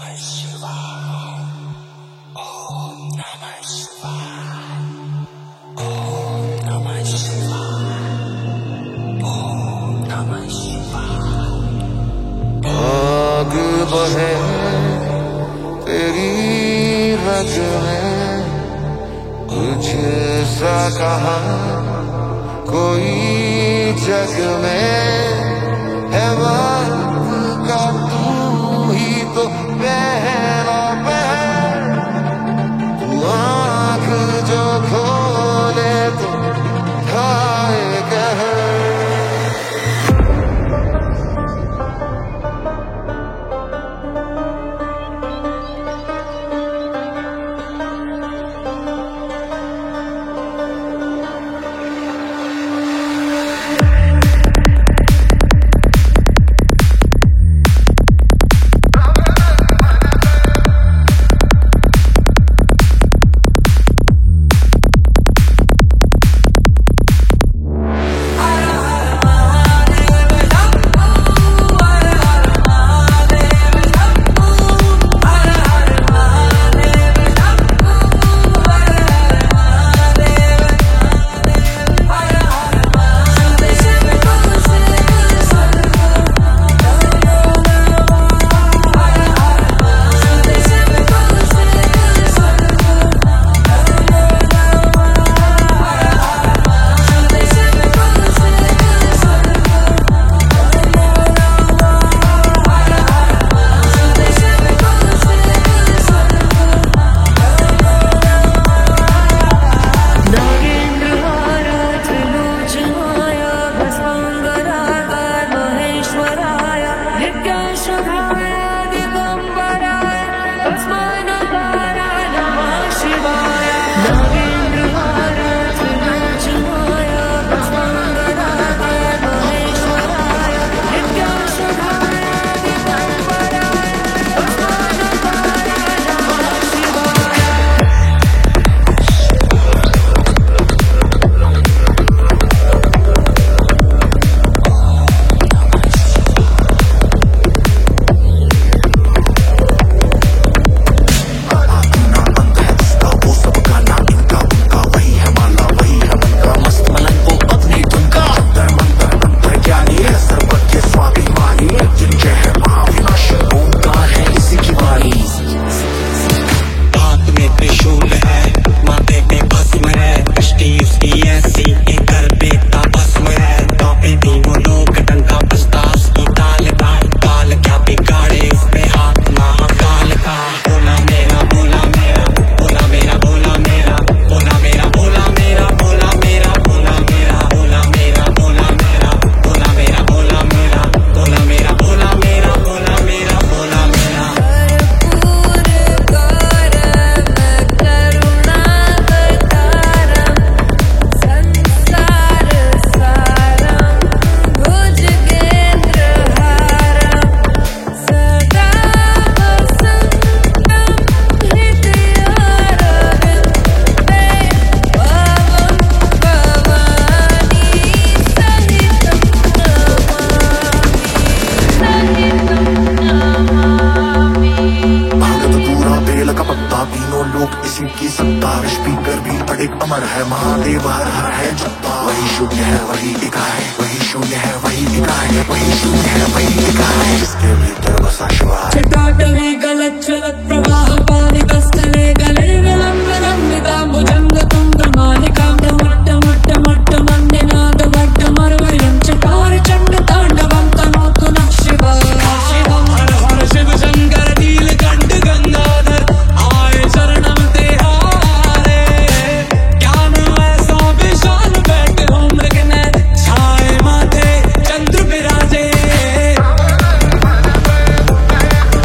आग बहे तेरी रग में, कुछ सा कहा कोई जग में है वक्त का तू ही तो पहला पहर। तू आँख जो खोले तो खाए कहर। की सत्ता स्पीकर भी अड़िग अमर है, महादेव हर हर है जत्ता। वही शून्य है वही एका है, वही शून्य है वही एका है, वही शून्य है वही एका है, जिसके भीतर बसा शिवा। चटाटवी गलत चलत प्रवाह पानि कस्तले गले विलंबनम निताम्बुजंग तुंग मालिकां मट्ट मट्ट मट्ट मन्यनाद वड्ड मरवयं चकार चंड तांडवं तनोतु नः शिवाय। शिवं हर हर शिव शंकर नीलकंठ गंगाधर आए शरणम तेहारे। ज्ञान ऐसा विशाल बैठे हो मृगने छाए माथे चंद्र विराजे।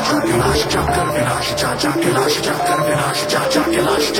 जा के लाश जा कर विनाश जा के लाश जा कर विनाश जा के लाश